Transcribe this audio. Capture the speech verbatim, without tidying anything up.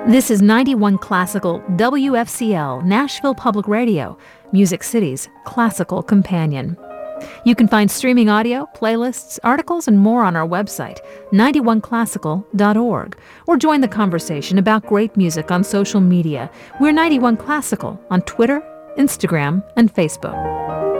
This is ninety-one Classical W F C L, Nashville Public Radio, Music City's classical companion. You can find streaming audio, playlists, articles, and more on our website, ninety-one classical dot org, or join the conversation about great music on social media. We're ninety-one Classical on Twitter, Instagram, and Facebook.